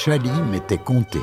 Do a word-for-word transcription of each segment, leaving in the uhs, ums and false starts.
Chally m'était compté.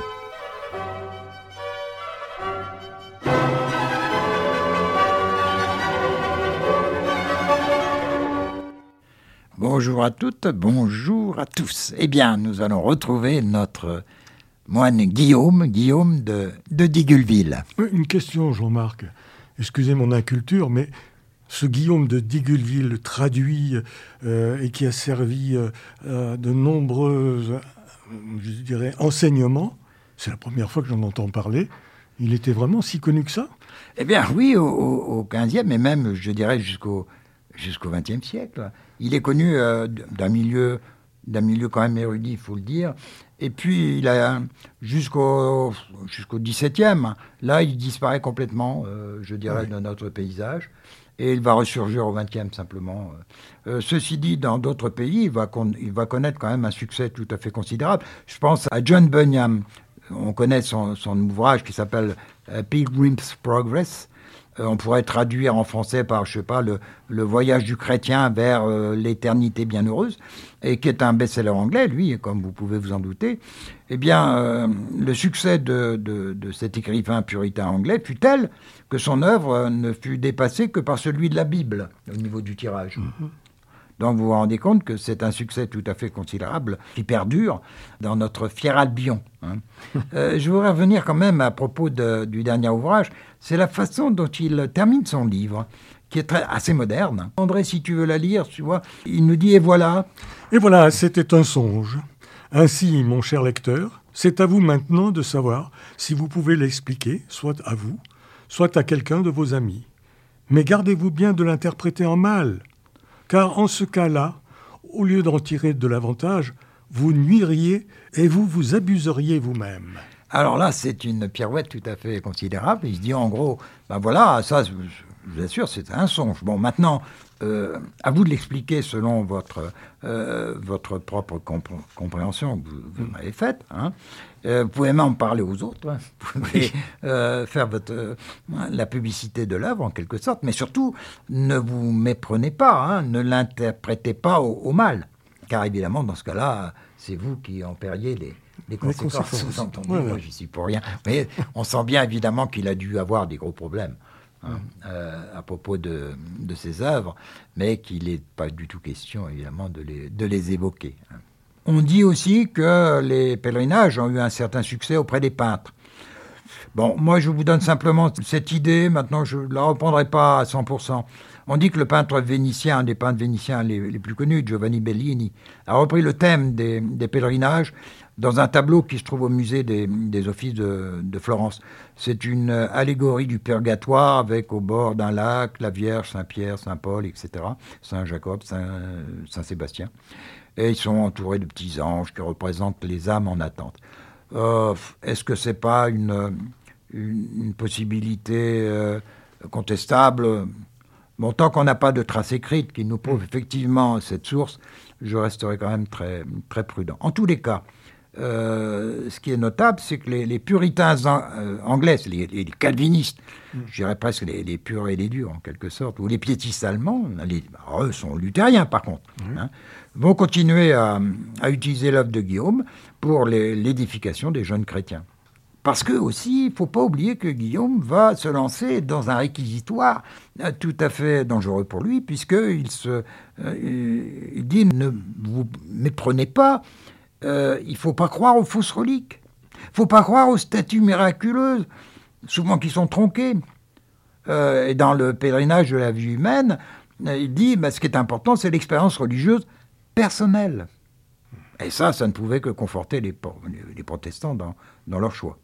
Bonjour à toutes, bonjour à tous. Eh bien, nous allons retrouver notre moine Guillaume, Guillaume de, de Digguleville. Une question, Jean-Marc. Excusez mon inculture, mais ce Guillaume de Digguleville traduit euh, et qui a servi euh, de nombreux, je dirais, enseignements, c'est la première fois que j'en entends parler. Il était vraiment si connu que ça ? Eh bien, oui, au, au quinzième et même, je dirais, jusqu'au, jusqu'au vingtième siècle. Il est connu euh, d'un milieu, d'un milieu quand même érudit, il faut le dire. Et puis, il a, jusqu'au, jusqu'au dix-septième, là, il disparaît complètement, euh, je dirais, oui. de notre paysage. Et il va ressurgir au vingtième, simplement. Euh, ceci dit, dans d'autres pays, il va, con- il va connaître quand même un succès tout à fait considérable. Je pense à John Bunyan. On connaît son, son ouvrage qui s'appelle euh, Pilgrim's Progress. Euh, on pourrait traduire en français par, je sais pas, le, le voyage du chrétien vers euh, l'éternité bienheureuse, et qui est un best-seller anglais, lui, comme vous pouvez vous en douter. Eh bien, euh, le succès de, de, de cet écrivain puritain anglais fut tel que son œuvre ne fut dépassée que par celui de la Bible, au niveau du tirage. Mm-hmm. Donc vous vous rendez compte que c'est un succès tout à fait considérable qui perdure dans notre fier Albion. Hein. euh, je voudrais revenir quand même à propos de, du dernier ouvrage. C'est la façon dont il termine son livre, qui est très, assez moderne. André, si tu veux la lire, tu vois, il nous dit « Et voilà ». Et voilà, c'était un songe. Ainsi, mon cher lecteur, c'est à vous maintenant de savoir si vous pouvez l'expliquer, soit à vous, soit à quelqu'un de vos amis. Mais gardez-vous bien de l'interpréter en mal. Car en ce cas-là, au lieu d'en tirer de l'avantage, vous nuiriez et vous vous abuseriez vous-même. Alors là, c'est une pirouette tout à fait considérable. Il se dit en gros, ben voilà, ça, je vous assure, c'est un songe. Bon, maintenant, euh, à vous de l'expliquer selon votre, euh, votre propre compr- compréhension que vous, vous m'avez faite. Hein. Euh, vous pouvez même parler aux autres. Hein. Vous pouvez euh, faire votre, euh, la publicité de l'œuvre, en quelque sorte. Mais surtout, ne vous méprenez pas. Hein. Ne l'interprétez pas au, au mal. Car évidemment, dans ce cas-là, c'est vous qui en paieriez les, les conséquences. Les conséquences. Vous entendez, ouais, moi, ouais. J'y suis pour rien. Mais on sent bien, évidemment, qu'il a dû avoir des gros problèmes. Hein, euh, à propos de, de ses œuvres, mais qu'il n'est pas du tout question, évidemment, de les, de les évoquer. Hein. On dit aussi que les pèlerinages ont eu un certain succès auprès des peintres. Bon, moi, je vous donne simplement cette idée, maintenant, je ne la reprendrai pas à cent pour cent. On dit que le peintre vénitien, un des peintres vénitiens les, les plus connus, Giovanni Bellini, a repris le thème des, des pèlerinages dans un tableau qui se trouve au musée des, des Offices de, de Florence. C'est une allégorie du purgatoire avec au bord d'un lac la Vierge, Saint-Pierre, Saint-Paul, et cetera, Saint-Jacob, Saint, Saint-Sébastien. Et ils sont entourés de petits anges qui représentent les âmes en attente. Euh, est-ce que c'est pas une, une, une possibilité euh, contestable ? Bon, tant qu'on n'a pas de trace écrite qui nous prouve effectivement cette source, je resterai quand même très, très prudent. En tous les cas, Euh, ce qui est notable, c'est que les, les puritains an, euh, anglais, les, les calvinistes, mm. je dirais presque les, les purs et les durs en quelque sorte, ou les piétistes allemands, les, eux sont luthériens par contre, mm. hein, vont continuer à, à utiliser l'œuvre de Guillaume pour les, l'édification des jeunes chrétiens. Parce que aussi, il ne faut pas oublier que Guillaume va se lancer dans un réquisitoire euh, tout à fait dangereux pour lui, puisqu'il se, euh, il dit « ne vous méprenez pas ». Euh, il ne faut pas croire aux fausses reliques. Il ne faut pas croire aux statues miraculeuses, souvent qui sont tronquées. Euh, et dans le pèlerinage de la vie humaine, euh, il dit bah, ce qui est important, c'est l'expérience religieuse personnelle. Et ça, ça ne pouvait que conforter les, les protestants dans, dans leur choix.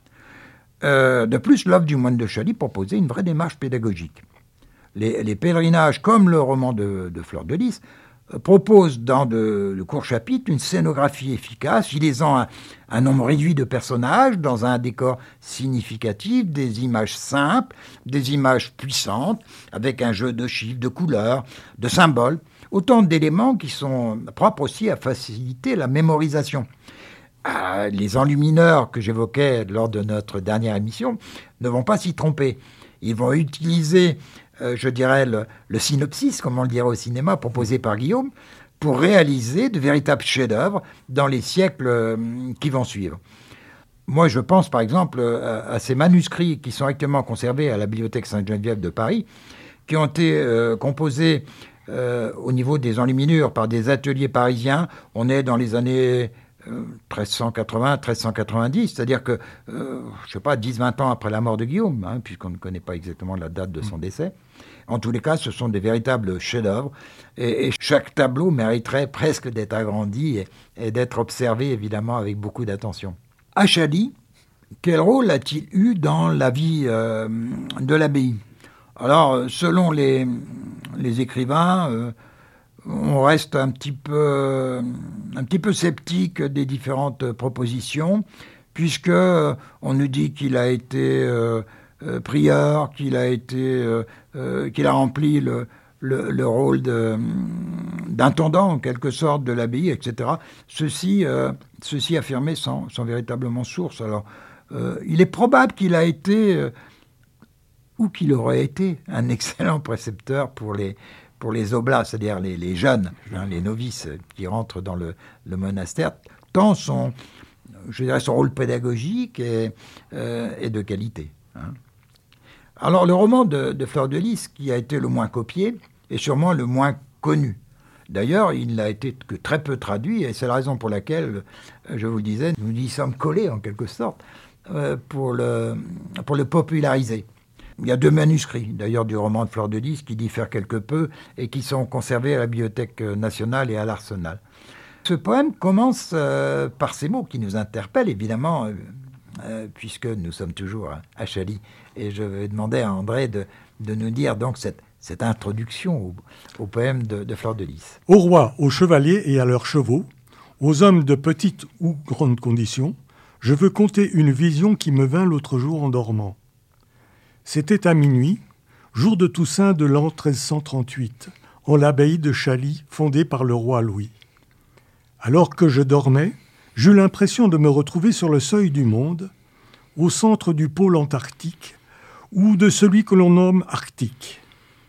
Euh, de plus, l'œuvre du moine de Chally proposait une vraie démarche pédagogique. Les, les pèlerinages, comme le roman de, de Fleur de Lys, propose dans de, de courts chapitres une scénographie efficace, utilisant un, un nombre réduit de personnages dans un décor significatif, des images simples, des images puissantes, avec un jeu de chiffres, de couleurs, de symboles, autant d'éléments qui sont propres aussi à faciliter la mémorisation. Euh, les enlumineurs que j'évoquais lors de notre dernière émission ne vont pas s'y tromper. Ils vont utiliser Euh, je dirais, le, le synopsis, comme on le dirait au cinéma, proposé par Guillaume, pour réaliser de véritables chefs-d'œuvre dans les siècles qui vont suivre. Moi, je pense par exemple à ces manuscrits qui sont actuellement conservés à la Bibliothèque Sainte-Geneviève de Paris, qui ont été euh, composés euh, au niveau des enluminures par des ateliers parisiens. On est dans les années euh, treize cent quatre-vingts, treize cent quatre-vingt-dix, c'est-à-dire que, euh, je ne sais pas, dix vingt ans après la mort de Guillaume, hein, puisqu'on ne connaît pas exactement la date de son décès. En tous les cas, ce sont des véritables chefs-d'œuvre, et, et chaque tableau mériterait presque d'être agrandi et, et d'être observé, évidemment, avec beaucoup d'attention. Achali, quel rôle a-t-il eu dans la vie euh, de l'abbaye ? Alors, selon les, les écrivains, euh, on reste un petit peu, un petit peu sceptique des différentes propositions, puisque euh, on nous dit qu'il a été euh, euh, prieur, qu'il a été, euh, euh, qu'il a rempli le, le, le rôle de, d'intendant, en quelque sorte, de l'abbaye, et cetera. Ceci, euh, ceci affirmé sans, sans véritablement source. Alors, euh, il est probable qu'il a été, euh, ou qu'il aurait été, un excellent précepteur pour les, pour les oblats, c'est-à-dire les, les jeunes, hein, les novices qui rentrent dans le, le monastère, tant son, je dirais, son rôle pédagogique est, euh, est de qualité. Hein. Alors, le roman de, de Fleur de Lys, qui a été le moins copié, est sûrement le moins connu. D'ailleurs, il n'a été que très peu traduit, et c'est la raison pour laquelle, je vous le disais, nous y sommes collés, en quelque sorte, euh, pour, le, pour le populariser. Il y a deux manuscrits, d'ailleurs, du roman de Fleur de Lys, qui diffèrent quelque peu, et qui sont conservés à la Bibliothèque nationale et à l'Arsenal. Ce poème commence euh, par ces mots qui nous interpellent, évidemment, euh, euh, puisque nous sommes toujours à Achali, et je vais demander à André de, de nous dire donc cette, cette introduction au, au poème de, de Fleur de Lys. Aux rois, aux chevaliers et à leurs chevaux, aux hommes de petite ou grande condition, je veux conter une vision qui me vint l'autre jour en dormant. C'était à minuit, jour de Toussaint de l'an treize cent trente-huit, en l'abbaye de Chaly, fondée par le roi Louis. Alors que je dormais, j'eus l'impression de me retrouver sur le seuil du monde, au centre du pôle antarctique, ou de celui que l'on nomme arctique.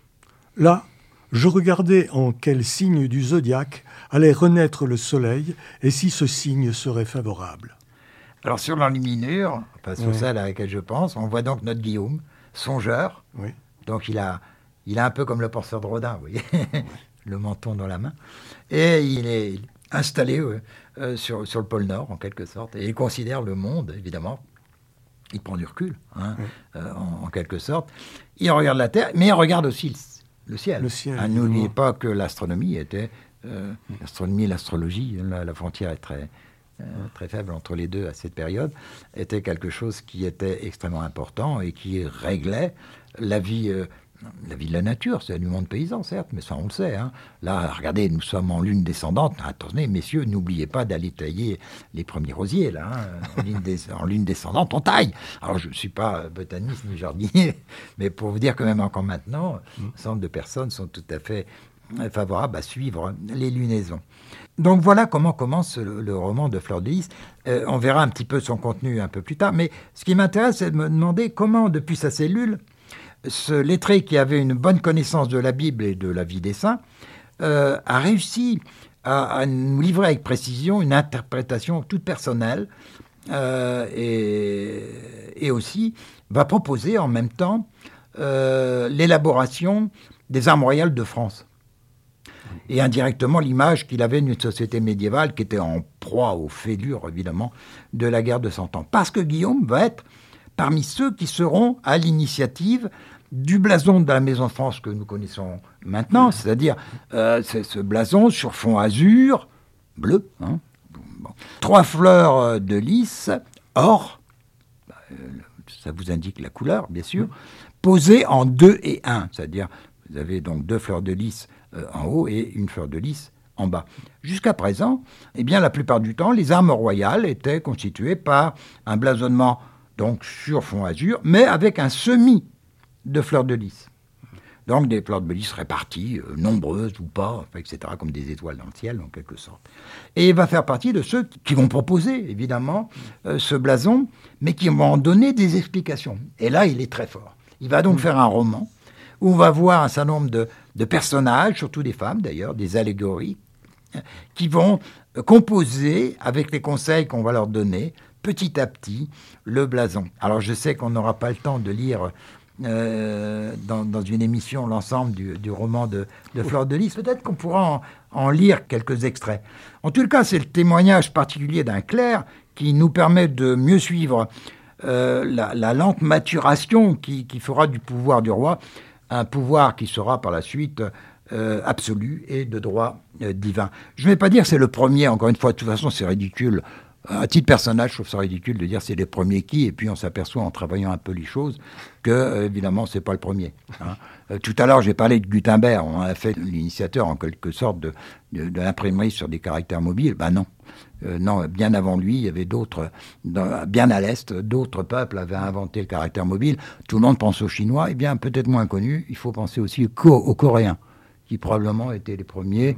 Là, je regardais en quel signe du zodiaque allait renaître le soleil et si ce signe serait favorable. Alors sur l'enluminure, enfin sur oui. celle à laquelle je pense, on voit donc notre Guillaume, songeur. Oui. Donc il a, il a un peu comme le penseur de Rodin, vous voyez, oui. le menton dans la main. Et il est installé euh, sur, sur le pôle Nord, en quelque sorte. Et il considère le monde, évidemment. Il prend du recul, hein, oui. euh, en, en quelque sorte. Il regarde la Terre, mais il regarde aussi le, le ciel. Le ciel. Ah, n'oubliez pas que l'astronomie était... Euh, oui. L'astronomie et l'astrologie, la, la frontière est très... Euh, très faible entre les deux à cette période, était quelque chose qui était extrêmement important et qui réglait la vie, euh, la vie de la nature. C'est du monde paysan, certes, mais ça, on le sait. Hein. Là, regardez, nous sommes en lune descendante. Attendez, messieurs, n'oubliez pas d'aller tailler les premiers rosiers, là. Hein. En, lune des, en lune descendante, on taille. Alors, je ne suis pas botaniste ni jardinier, mais pour vous dire que même encore maintenant, un certain nombre de personnes sont tout à fait favorables à suivre les lunaisons. Donc voilà comment commence le, le roman de Fleur de Lys. Euh, on verra un petit peu son contenu un peu plus tard, mais ce qui m'intéresse, c'est de me demander comment, depuis sa cellule, ce lettré qui avait une bonne connaissance de la Bible et de la vie des saints euh, a réussi à, à nous livrer avec précision une interprétation toute personnelle euh, et, et aussi va proposer en même temps euh, l'élaboration des armes royales de France. Et indirectement l'image qu'il avait d'une société médiévale qui était en proie aux fêlures, évidemment, de la guerre de Cent Ans. Parce que Guillaume va être parmi ceux qui seront à l'initiative du blason de la Maison de France que nous connaissons maintenant, c'est-à-dire euh, c'est ce blason sur fond azur, bleu, hein, bon. Trois fleurs de lys, or, euh, ça vous indique la couleur, bien sûr, posées en deux et un, c'est-à-dire vous avez donc deux fleurs de lys Euh, en haut et une fleur de lys en bas. Jusqu'à présent, eh bien, la plupart du temps, les armes royales étaient constituées par un blasonnement donc sur fond azur, mais avec un semis de fleurs de lys. Donc des fleurs de lys réparties, euh, nombreuses ou pas, et cetera, comme des étoiles dans le ciel, en quelque sorte. Et il va faire partie de ceux qui vont proposer, évidemment, euh, ce blason, mais qui vont en donner des explications. Et là, il est très fort. Il va donc mmh. faire un roman où on va voir un certain nombre de, de personnages, surtout des femmes d'ailleurs, des allégories, qui vont composer, avec les conseils qu'on va leur donner, petit à petit, le blason. Alors je sais qu'on n'aura pas le temps de lire euh, dans, dans une émission l'ensemble du, du roman de, de Fleur de Lys. Peut-être qu'on pourra en, en lire quelques extraits. En tout cas, c'est le témoignage particulier d'un clerc qui nous permet de mieux suivre euh, la, la lente maturation qui, qui fera du pouvoir du roi un pouvoir qui sera par la suite euh, absolu et de droit euh, divin. Je ne vais pas dire que c'est le premier, encore une fois, de toute façon c'est ridicule. À titre personnel, je trouve ça ridicule de dire c'est les premiers qui, et puis on s'aperçoit en travaillant un peu les choses que, euh, évidemment, c'est pas le premier. Hein. Euh, tout à l'heure, j'ai parlé de Gutenberg, on a fait l'initiateur en quelque sorte de, de, de l'imprimerie sur des caractères mobiles. Ben non. Euh, non, bien avant lui, il y avait d'autres, dans, bien à l'Est, d'autres peuples avaient inventé le caractère mobile. Tout le monde pense aux Chinois, eh bien, peut-être moins connus, il faut penser aussi aux, aux Coréens, qui probablement étaient les premiers.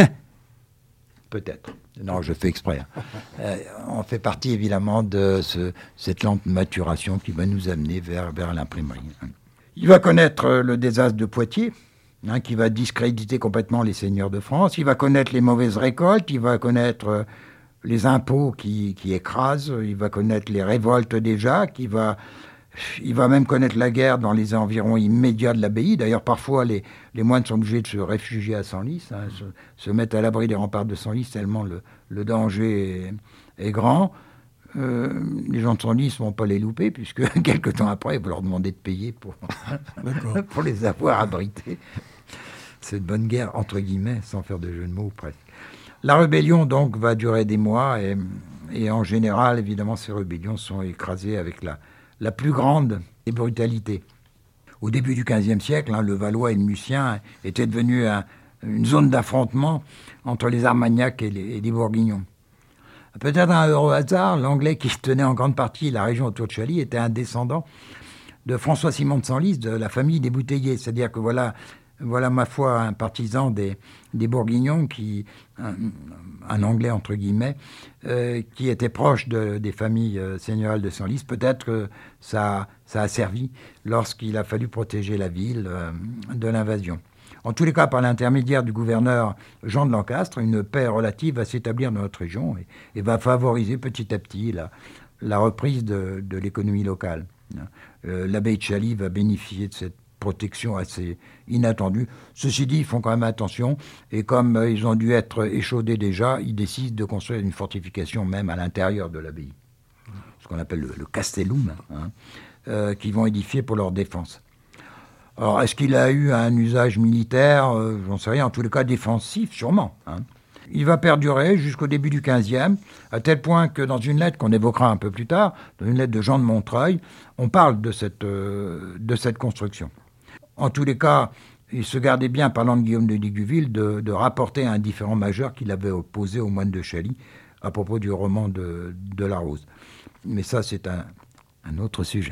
Peut-être. Non, je fais exprès. Hein. Euh, on fait partie, évidemment, de ce, cette lente maturation qui va nous amener vers, vers l'imprimerie. Il va connaître le désastre de Poitiers, hein, qui va discréditer complètement les seigneurs de France. Il va connaître les mauvaises récoltes. Il va connaître euh, les impôts qui, qui écrasent. Il va connaître les révoltes des Jacques. Il va... Il va même connaître la guerre dans les environs immédiats de l'abbaye. D'ailleurs, parfois, les, les moines sont obligés de se réfugier à Senlis, hein, se, se mettre à l'abri des remparts de Senlis, tellement le, le danger est, est grand. Euh, les gens de Senlis ne vont pas les louper, puisque quelques temps après, il va leur demander de payer pour, pour les avoir abrités. C'est une bonne guerre, entre guillemets, sans faire de jeu de mots, presque. La rébellion, donc, va durer des mois, et, et en général, évidemment, ces rébellions sont écrasées avec la... la plus grande des brutalités. Au début du quinzième siècle, hein, le Valois et le Mucien étaient devenus un, une zone d'affrontement entre les Armagnacs et les, et les Bourguignons. Peut-être un heureux hasard, l'Anglais qui tenait en grande partie la région autour de Chaly était un descendant de François-Simon de Senlis, de la famille des Bouteillers. C'est-à-dire que voilà, voilà ma foi, un partisan des, des Bourguignons, qui, un, un Anglais entre guillemets, euh, qui était proche de, des familles euh, seigneuriales de Senlis. Peut-être que ça, ça a servi lorsqu'il a fallu protéger la ville euh, de l'invasion. En tous les cas, par l'intermédiaire du gouverneur Jean de Lancastre, une paix relative va s'établir dans notre région et, et va favoriser petit à petit la, la reprise de, de l'économie locale. Euh, l'abbaye de Chaly va bénéficier de cette protection assez inattendue. Ceci dit, ils font quand même attention, et comme euh, ils ont dû être échaudés déjà, ils décident de construire une fortification même à l'intérieur de l'abbaye, ce qu'on appelle le, le castellum, hein, euh, qu'ils vont édifier pour leur défense. Alors, est-ce qu'il a eu un usage militaire? euh, J'en sais rien, en tous les cas défensif, sûrement. Hein. Il va perdurer jusqu'au début du quinzième, à tel point que dans une lettre qu'on évoquera un peu plus tard, dans une lettre de Jean de Montreuil, on parle de cette, euh, de cette construction. En tous les cas, il se gardait bien, parlant de Guillaume de Liguville, de, de rapporter un différend majeur qu'il avait opposé aux moines de Chaly à propos du roman de, de La Rose. Mais ça, c'est un, un autre sujet.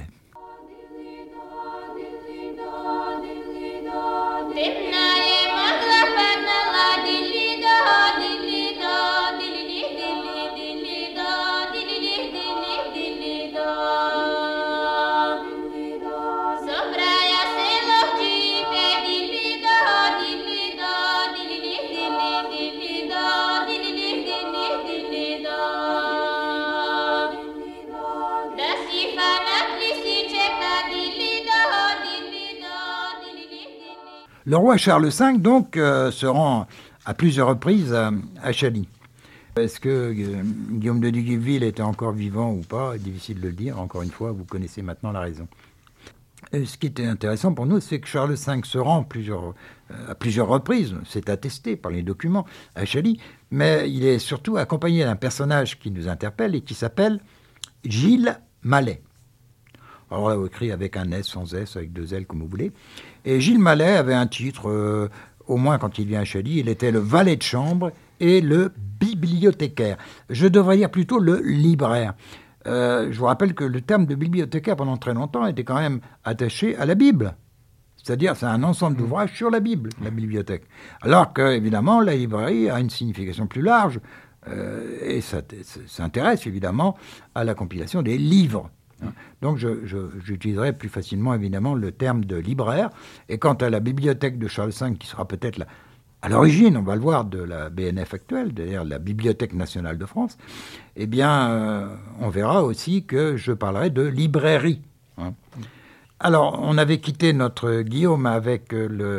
Le roi Charles cinq, donc, euh, se rend à plusieurs reprises à, à Chaly. Est-ce que euh, Guillaume de Liguville était encore vivant ou pas? Difficile de le dire. Encore une fois, vous connaissez maintenant la raison. Et ce qui était intéressant pour nous, c'est que Charles cinq se rend plusieurs, euh, à plusieurs reprises, c'est attesté par les documents, à Chaly, mais il est surtout accompagné d'un personnage qui nous interpelle et qui s'appelle Gilles Mallet. Alors là, écrit avec un S, sans S, avec deux L, comme vous voulez. Et Gilles Mallet avait un titre, euh, au moins quand il vient à Chaly, il était le valet de chambre et le bibliothécaire. Je devrais dire plutôt le libraire. Euh, je vous rappelle que le terme de bibliothécaire, pendant très longtemps, était quand même attaché à la Bible. C'est-à-dire, c'est un ensemble d'ouvrages sur la Bible, la bibliothèque. Alors que, évidemment, la librairie a une signification plus large, euh, et ça, ça s'intéresse, évidemment, à la compilation des livres. Donc je, je, j'utiliserai plus facilement évidemment le terme de libraire. Et quant à la bibliothèque de Charles cinq, qui sera peut-être la, à l'origine, on va le voir, de la B N F actuelle, d'ailleurs la Bibliothèque nationale de France, eh bien, euh, on verra aussi que je parlerai de librairie. Hein. Alors, on avait quitté notre Guillaume avec le,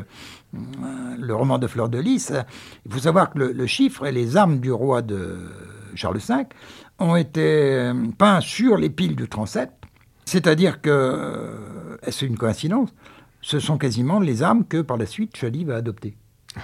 le roman de Fleur de Lys. Il faut savoir que le, le chiffre et les armes du roi de Charles cinq ont été peints sur les piles du transept. C'est-à-dire que, est-ce une coïncidence ? Ce sont quasiment les armes que, par la suite, Chally va adopter.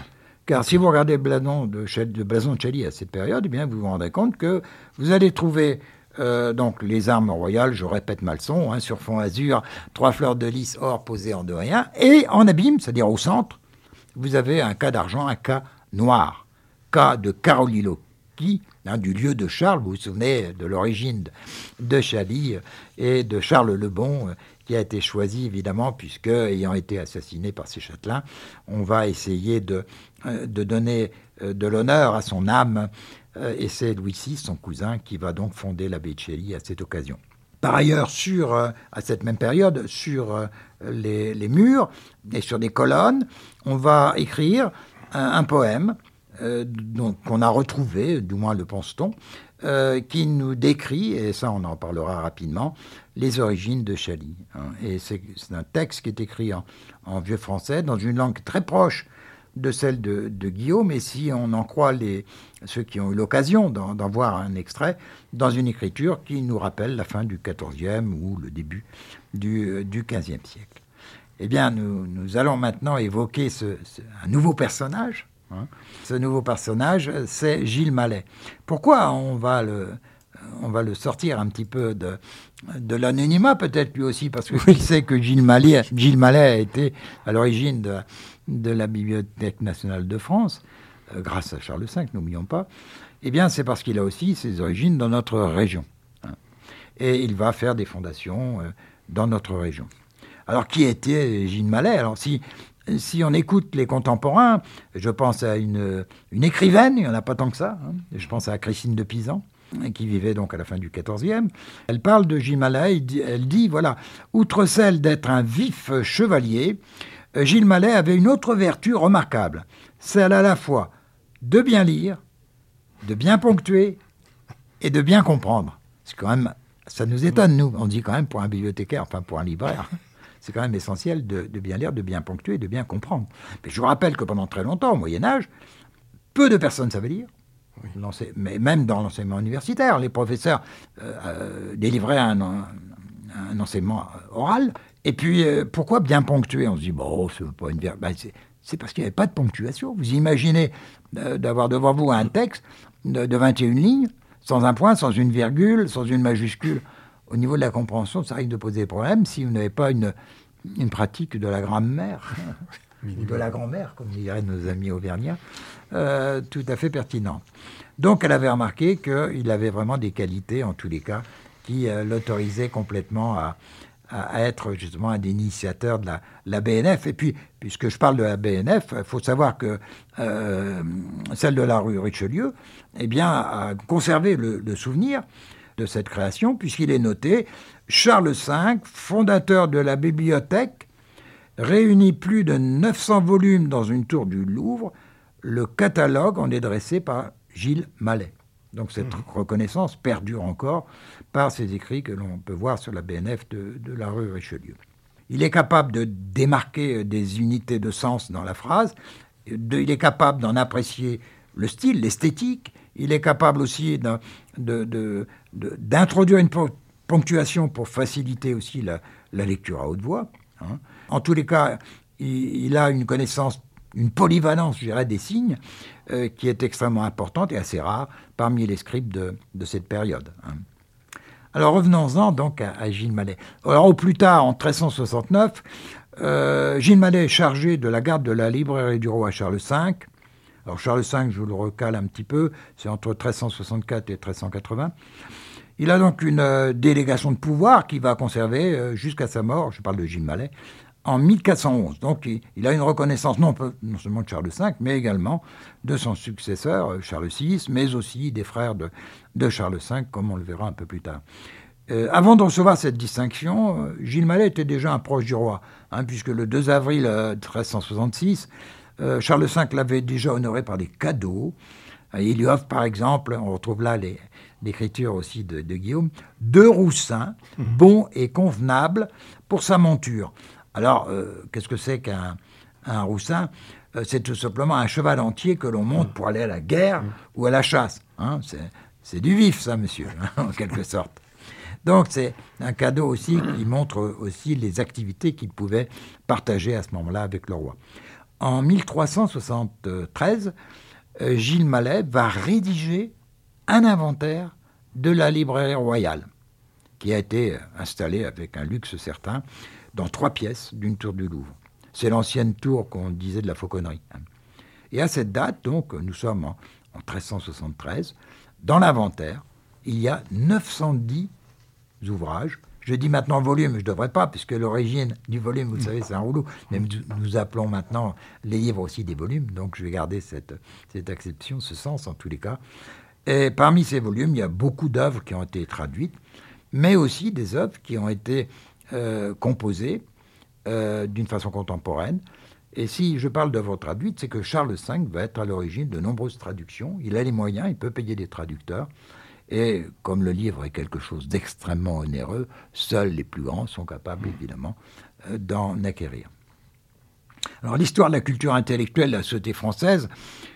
Car si vous regardez le blason de, de blason de Chally à cette période, eh bien, vous vous rendrez compte que vous allez trouver euh, donc les armes royales, je répète Malson, hein, sur fond azur, trois fleurs de lys or posées en dorien, et en abîme, c'est-à-dire au centre, vous avez un cas d'argent, un cas noir, cas de Carolilo, qui, hein, du lieu de Charles, vous vous souvenez de l'origine de, de Chally et de Charles le Bon, euh, qui a été choisi évidemment, puisque, ayant été assassiné par ses châtelains, on va essayer de, euh, de donner euh, de l'honneur à son âme, euh, et c'est Louis six, son cousin, qui va donc fonder l'abbaye de Chely à cette occasion. Par ailleurs, sur, euh, à cette même période, sur euh, les, les murs et sur des colonnes, on va écrire un, un poème euh, donc, qu'on a retrouvé, du moins le pense-t-on, euh, qui nous décrit, et ça on en parlera rapidement, les origines de Chally. Hein. Et c'est, c'est un texte qui est écrit en, en vieux français, dans une langue très proche de celle de, de Guillaume, et si on en croit les, ceux qui ont eu l'occasion d'en, d'en voir un extrait, dans une écriture qui nous rappelle la fin du quatorzième ou le début du, du quinzième siècle. Eh bien, nous, nous allons maintenant évoquer ce, ce, un nouveau personnage. Hein. Ce nouveau personnage, c'est Gilles Mallet. Pourquoi on va le, on va le sortir un petit peu de, de l'anonymat, peut-être lui aussi, parce que qui sait que Gilles Mallet, Gilles Mallet a été à l'origine de, de la Bibliothèque nationale de France, euh, grâce à Charles cinq, n'oublions pas. Eh bien, c'est parce qu'il a aussi ses origines dans notre région. Hein. Et il va faire des fondations euh, dans notre région. Alors, qui était Gilles Mallet ? Alors, si... Si on écoute les contemporains, je pense à une, une écrivaine, il n'y en a pas tant que ça, hein, je pense à Christine de Pisan, qui vivait donc à la fin du quatorzième. Elle parle de Gilles Mallet, elle dit, voilà, outre celle d'être un vif chevalier, Gilles Mallet avait une autre vertu remarquable, celle à la fois de bien lire, de bien ponctuer et de bien comprendre. C'est quand même, ça nous étonne, nous, on dit quand même pour un bibliothécaire, enfin pour un libraire. C'est quand même essentiel de, de bien lire, de bien ponctuer, de bien comprendre. Mais je vous rappelle que pendant très longtemps, au Moyen-Âge, peu de personnes savaient lire. Oui. Mais même dans l'enseignement universitaire, les professeurs euh, euh, délivraient un, un, un enseignement oral. Et puis, euh, pourquoi bien ponctuer ? On se dit, bon, c'est pas une ver... ben, c'est, c'est parce qu'il n'y avait pas de ponctuation. Vous imaginez euh, d'avoir devant vous un texte de, de vingt et une lignes, sans un point, sans une virgule, sans une majuscule. Au niveau de la compréhension, ça risque de poser des problèmes si vous n'avez pas une, une pratique de la grammaire, ou de la grand-mère, comme diraient nos amis auvergnats, euh, tout à fait pertinente. Donc, elle avait remarqué qu'il avait vraiment des qualités, en tous les cas, qui euh, l'autorisaient complètement à, à être justement un des initiateurs de la, la B N F. Et puis, puisque je parle de la B N F, il faut savoir que euh, celle de la rue Richelieu, eh bien, a conservé le, le souvenir de cette création, puisqu'il est noté « Charles cinq, fondateur de la bibliothèque, réunit plus de neuf cents volumes dans une tour du Louvre. Le catalogue en est dressé par Gilles Mallet. » Donc cette mmh. reconnaissance perdure encore par ces écrits que l'on peut voir sur la B N F de, de la rue Richelieu. Il est capable de démarquer des unités de sens dans la phrase, de, il est capable d'en apprécier le style, l'esthétique. Il est capable aussi de, de, de, de, d'introduire une ponctuation pour faciliter aussi la, la lecture à haute voix. Hein. En tous les cas, il, il a une connaissance, une polyvalence, je dirais, des signes, euh, qui est extrêmement importante et assez rare parmi les scribes de, de cette période. Hein. Alors revenons-en donc à, à Gilles Mallet. Alors au plus tard, en treize cent soixante-neuf, euh, Gilles Mallet est chargé de la garde de la librairie du roi Charles cinq. Alors Charles cinq, je vous le recale un petit peu, c'est entre treize cent soixante-quatre et treize cent quatre-vingts. Il a donc une euh, délégation de pouvoir qu'il va conserver euh, jusqu'à sa mort, je parle de Gilles Mallet, en mille quatre cent onze. Donc il, il a une reconnaissance non, non seulement de Charles cinq, mais également de son successeur, Charles six, mais aussi des frères de, de Charles cinq, comme on le verra un peu plus tard. Euh, avant de recevoir cette distinction, euh, Gilles Mallet était déjà un proche du roi, hein, puisque le deux avril euh, treize cent soixante-six, Euh, Charles cinq l'avait déjà honoré par des cadeaux. Il lui offre, par exemple, on retrouve là les, l'écriture aussi de, de Guillaume, deux roussins, mmh. bons et convenables pour sa monture. Alors, euh, qu'est-ce que c'est qu'un un roussin ? euh, C'est tout simplement un cheval entier que l'on monte pour aller à la guerre mmh. ou à la chasse. Hein, c'est, c'est du vif, ça, monsieur, hein, en quelque sorte. Donc, c'est un cadeau aussi qui montre aussi les activités qu'il pouvait partager à ce moment-là avec le roi. En mille trois cent soixante-treize, euh, Gilles Mallet va rédiger un inventaire de la librairie royale, qui a été installée avec un luxe certain dans trois pièces d'une tour du Louvre. C'est l'ancienne tour qu'on disait de la Fauconnerie. Et à cette date, donc, nous sommes en, en treize cent soixante-treize, dans l'inventaire, il y a neuf cent dix ouvrages. Je dis maintenant volume, je ne devrais pas, puisque l'origine du volume, vous le savez, c'est un rouleau. Même nous appelons maintenant les livres aussi des volumes, donc je vais garder cette, cette acception, ce sens en tous les cas. Et parmi ces volumes, il y a beaucoup d'œuvres qui ont été traduites, mais aussi des œuvres qui ont été euh, composées euh, d'une façon contemporaine. Et si je parle d'œuvres traduites, c'est que Charles cinq va être à l'origine de nombreuses traductions. Il a les moyens, il peut payer des traducteurs. Et comme le livre est quelque chose d'extrêmement onéreux, seuls les plus grands sont capables, évidemment, euh, d'en acquérir. Alors l'histoire de la culture intellectuelle de la société française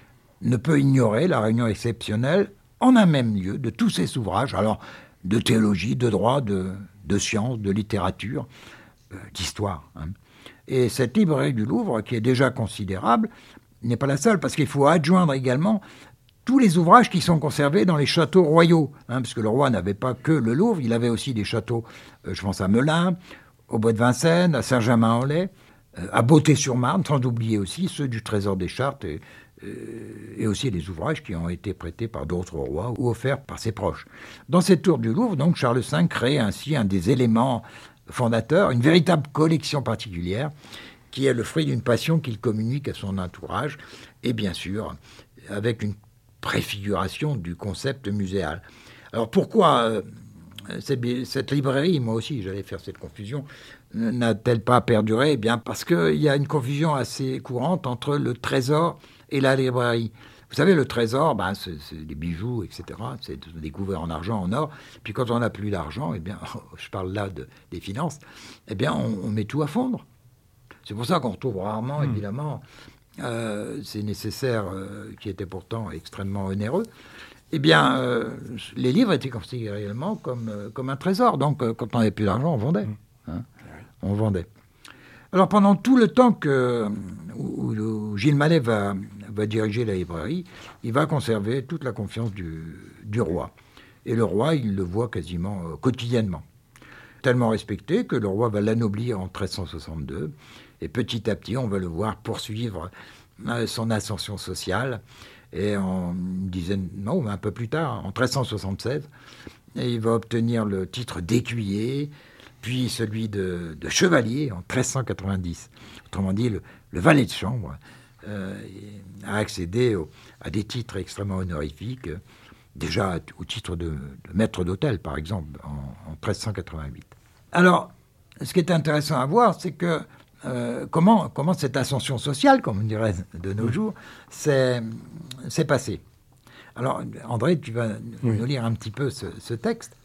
ne peut ignorer la réunion exceptionnelle en un même lieu de tous ces ouvrages, alors de théologie, de droit, de, de sciences, de littérature, euh, d'histoire. Hein. Et cette librairie du Louvre, qui est déjà considérable, n'est pas la seule, parce qu'il faut adjoindre également tous les ouvrages qui sont conservés dans les châteaux royaux, hein, parce que le roi n'avait pas que le Louvre, il avait aussi des châteaux, euh, je pense à Melun, au Bois de Vincennes, à Saint-Germain-en-Laye, euh, à Beauté-sur-Marne, sans oublier aussi ceux du Trésor des Chartes, et, euh, et aussi les ouvrages qui ont été prêtés par d'autres rois ou offerts par ses proches. Dans cette tour du Louvre, donc, Charles cinq crée ainsi un des éléments fondateurs, une véritable collection particulière, qui est le fruit d'une passion qu'il communique à son entourage, et bien sûr, avec une préfiguration du concept muséal. Alors pourquoi euh, cette, cette librairie, moi aussi j'allais faire cette confusion, n'a-t-elle pas perduré ? Eh bien parce qu'il y a une confusion assez courante entre le trésor et la librairie. Vous savez, le trésor, ben, c'est, c'est des bijoux, et cetera. C'est des couverts en argent, en or. Puis quand on n'a plus d'argent, eh bien, je parle là de, des finances, eh bien on, on met tout à fondre. C'est pour ça qu'on retrouve rarement, mmh. évidemment, Euh, c'est nécessaire, euh, qui était pourtant extrêmement onéreux, eh bien, euh, les livres étaient considérés réellement comme, euh, comme un trésor. Donc, euh, quand on n'avait plus d'argent, on vendait. Hein, on vendait. Alors, pendant tout le temps que, où, où Gilles Mallet va, va diriger la librairie, il va conserver toute la confiance du, du roi. Et le roi, il le voit quasiment euh, quotidiennement. Tellement respecté que le roi va l'anoblir en treize cent soixante-deux. Et petit à petit, on va le voir poursuivre son ascension sociale. Et en une dizaine, non, un peu plus tard, en treize cent soixante-seize, et il va obtenir le titre d'écuyer, puis celui de, de chevalier en treize cent quatre-vingt-dix. Autrement dit, le, le valet de chambre euh, a accédé au, à des titres extrêmement honorifiques, déjà au titre de, de maître d'hôtel, par exemple, en, en treize cent quatre-vingt-huit. Alors, ce qui est intéressant à voir, c'est que Euh, comment, comment cette ascension sociale, comme on dirait de nos jours, s'est, s'est passée. Alors, André, tu vas oui. nous lire un petit peu ce, ce texte.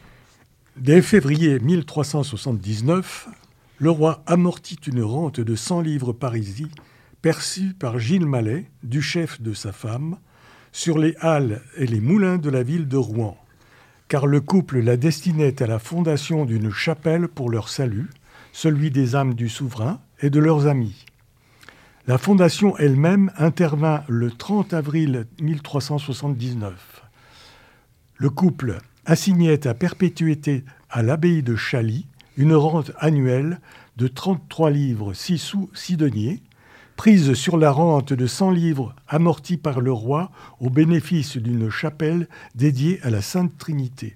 Dès février mille trois cent soixante-dix-neuf, le roi amortit une rente de cent livres parisis perçue par Gilles Mallet, du chef de sa femme, sur les halles et les moulins de la ville de Rouen, car le couple la destinait à la fondation d'une chapelle pour leur salut, celui des âmes du souverain et de leurs amis. La fondation elle-même intervint le trente avril mille trois cent soixante-dix-neuf. Le couple assignait à perpétuité à l'abbaye de Chaly une rente annuelle de trente-trois livres six sous six deniers, prise sur la rente de cent livres amortie par le roi au bénéfice d'une chapelle dédiée à la Sainte Trinité.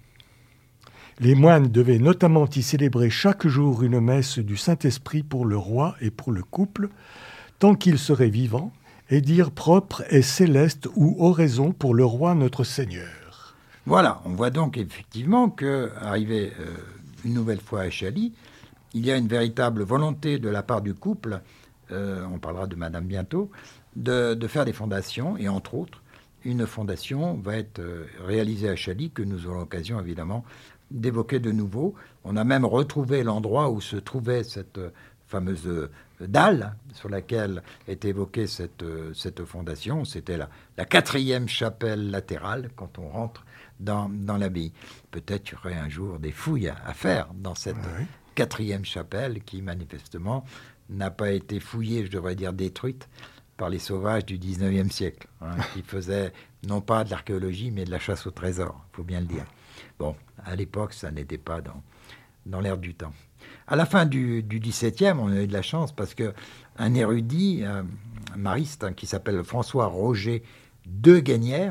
Les moines devaient notamment y célébrer chaque jour une messe du Saint-Esprit pour le roi et pour le couple, tant qu'ils seraient vivants, et dire propre et céleste ou oraison pour le roi notre Seigneur. Voilà, on voit donc effectivement qu'arrivé euh, une nouvelle fois à Chaly, il y a une véritable volonté de la part du couple euh, on parlera de Madame bientôt, de, de faire des fondations, et entre autres, une fondation va être euh, réalisée à Chaly, que nous aurons l'occasion évidemment d'évoquer de nouveau. On a même retrouvé l'endroit où se trouvait cette euh, fameuse euh, dalle sur laquelle est évoquée cette, euh, cette fondation. C'était la, la quatrième chapelle latérale quand on rentre dans, dans l'abbaye. Peut-être qu'il y aurait un jour des fouilles à, à faire dans cette oui. quatrième chapelle qui manifestement n'a pas été fouillée, je devrais dire détruite, par les sauvages du dix-neuvième siècle, hein, qui faisaient non pas de l'archéologie, mais de la chasse au trésor, il faut bien le dire. Bon, à l'époque, ça n'était pas dans, dans l'air du temps. À la fin du, du dix-septième, on a eu de la chance parce qu'un érudit, un mariste, hein, qui s'appelle François Roger de Guénières,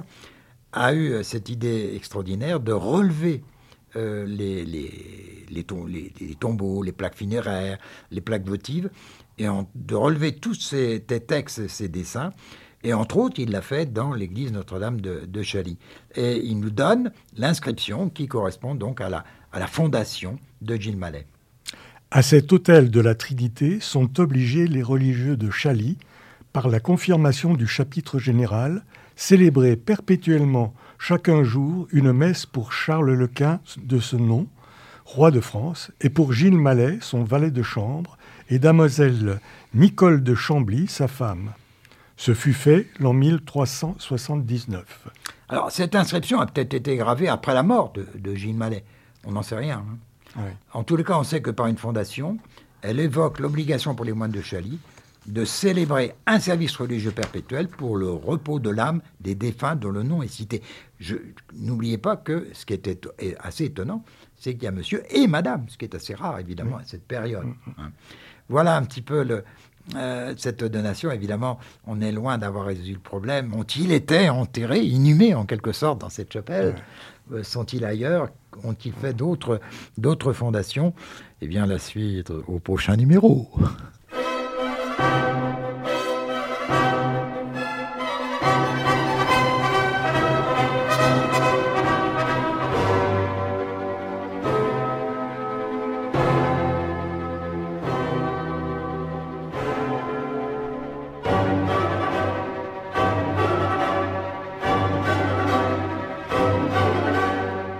a eu cette idée extraordinaire de relever euh, les, les, les, tom- les, les tombeaux, les plaques funéraires, les plaques votives, et en, de relever tous ces, ces textes, ces dessins. Et entre autres, il l'a fait dans l'église Notre-Dame de, de Chaly. Et il nous donne l'inscription qui correspond donc à la, à la fondation de Gilles Mallet. À cet autel de la Trinité sont obligés les religieux de Chaly par la confirmation du chapitre général, célébrer perpétuellement chaque jour une messe pour Charles le Quint de ce nom, roi de France, et pour Gilles Mallet, son valet de chambre, et damoiselle Nicole de Chambly, sa femme. Ce fut fait l'an mille trois cent soixante-dix-neuf. Alors, cette inscription a peut-être été gravée après la mort de, de Gilles Mallet. On n'en sait rien. Hein. Oui. En tous les cas, on sait que par une fondation, elle évoque l'obligation pour les moines de Chaly de célébrer un service religieux perpétuel pour le repos de l'âme des défunts dont le nom est cité. Je, n'oubliez pas que ce qui était assez étonnant, c'est qu'il y a monsieur et madame, ce qui est assez rare, évidemment, oui. à cette période. Hein. Voilà un petit peu le, euh, cette donation. Évidemment, on est loin d'avoir résolu le problème. Ont-ils été enterrés, inhumés en quelque sorte dans cette chapelle ? Oui. euh, Sont-ils ailleurs ? Ont-ils fait d'autres, d'autres fondations ? Eh bien, la suite au prochain numéro.